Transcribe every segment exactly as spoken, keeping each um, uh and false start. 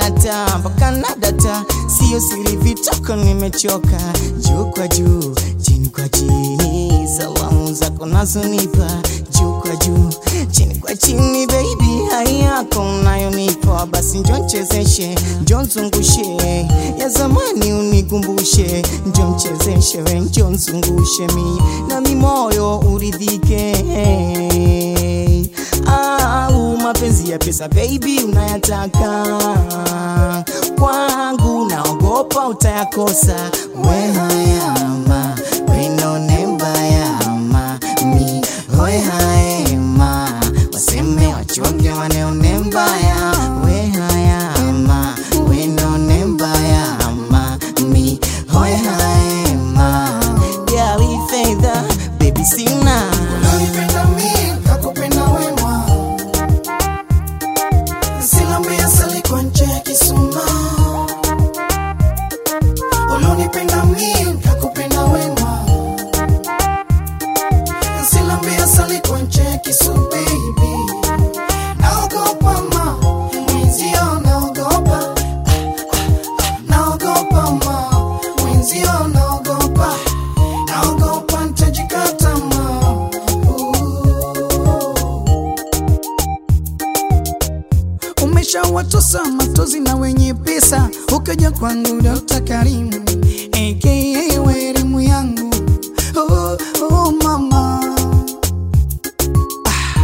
data mpaka na data, sio siri vitoko nimechoka. Juu kwa juu, chini kwa chini, salamu zako nazonipa. Juu kwa juu, chini kwa chini baby, hai yako unayonipa. Basi njoo nichezeshe, njoo nzungushe, ya zamani unikumbushe. Njoo nichezeshe, njoo nzungushe mi na mi moyo uridhike. Au mapenzi ya pesa baby unayataka kwangu, naogopa utayakosa. We hayama, we none mbayama, mi hoe haema, waseme wachonge waneone mbaya. We hayama, we none mbayama, mi hoe haema. Yeah, we fedha baby sina. Unanipenda mimi, kakupenda wema. Silambia sali kwa nje ya kisuma. Unanipenda mimi, kakupenda wema. Silambia sali kwa nje ya kisu baby. Naogopa ma, mwenzio naogopa. Naogopa ma, mwenzio naogopa. Naogopa nitajikata ma. Umeshawatosa matozi na wenye pesa, ukaja kwangu Doctor Karim aka weremu yangu. Oh, oh mama. Ah.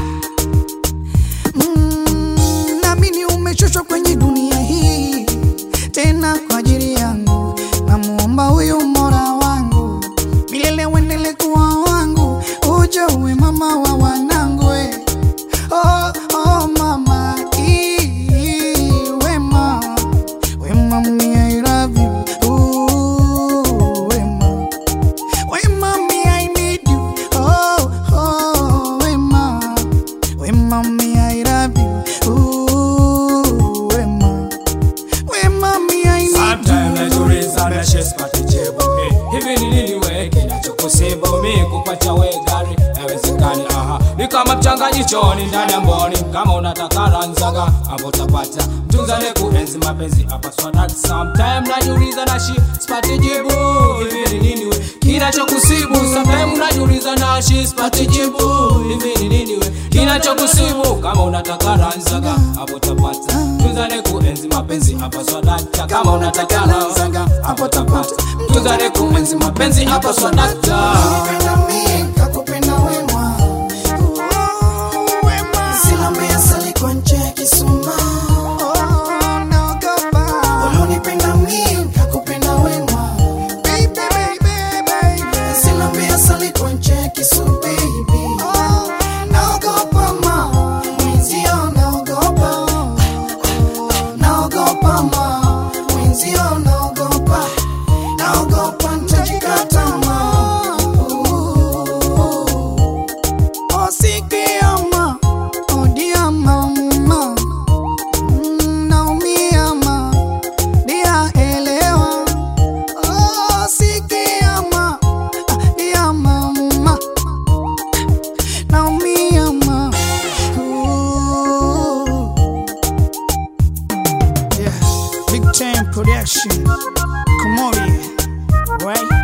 Mm, naamini umechoshwa kwenye dunia hii, tena kwa ajili yangu. Namuomba huyu Mola wangu, milele uendelee kuwa wangu, uje uwe mama wa wanangu we. Oh, oh mama, ee, wema, wema me I love you. Ooh, wema, wema me I need you. Oh, oh, wema, wema me I love you. Ooh, wema, wema me I need you. Sometimes najiuliza na she's pati jibu. Hey, hivi ni nini we kinachokusibu mimi kupacha we gari? Haiwezekani, aha. Ni kama mchanganyiko ni ndani ya mboni. Kama unataka ranzaga hapo utapata. Mtunzane kuenzi mapenzi hapa swadaki. Sometimes najiuliza na she's pati jibu. Hivi ni nini we kinachokusibu? Sometimes najiuliza na she's pati jibu. Hivi ni nini we kinachokusibu? Kama unataka ranzaga hapo utapata. Mtunzane kuenzi mapenzi hapa swadaki. Kama unataka ranzaga hapo utapata. Mtunzane kuenzi mapenzi hapa swadaki. Unanipenda mimi, kakupenda wema. Silambia sali kwa nje ya kisuma. Unanipenda mimi, kakupenda wema. Silambia sali kwa nje ya kisu baby. Naogopa ma, mwenzio naogopa. Naogopa ma, mwenzio naogopa. Naogopa nitajikata ma. Oh sikia ma, oh dia mama. Mm, naumia ma, dia elewa. Oh sikia ma, ah, dia mama. Naumia ma. Ooh. Yeah, Big Time Production, Komori, right?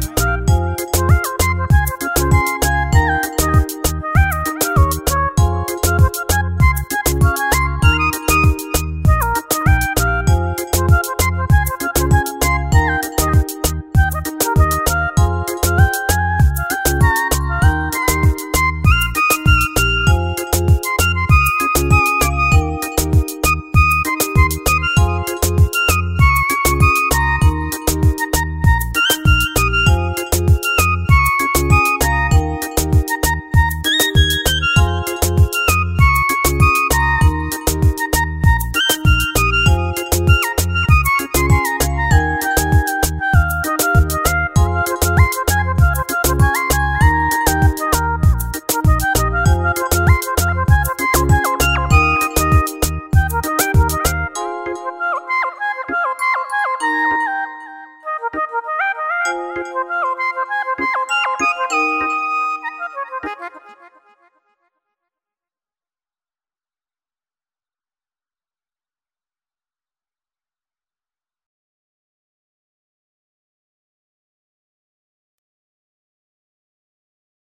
Thank you.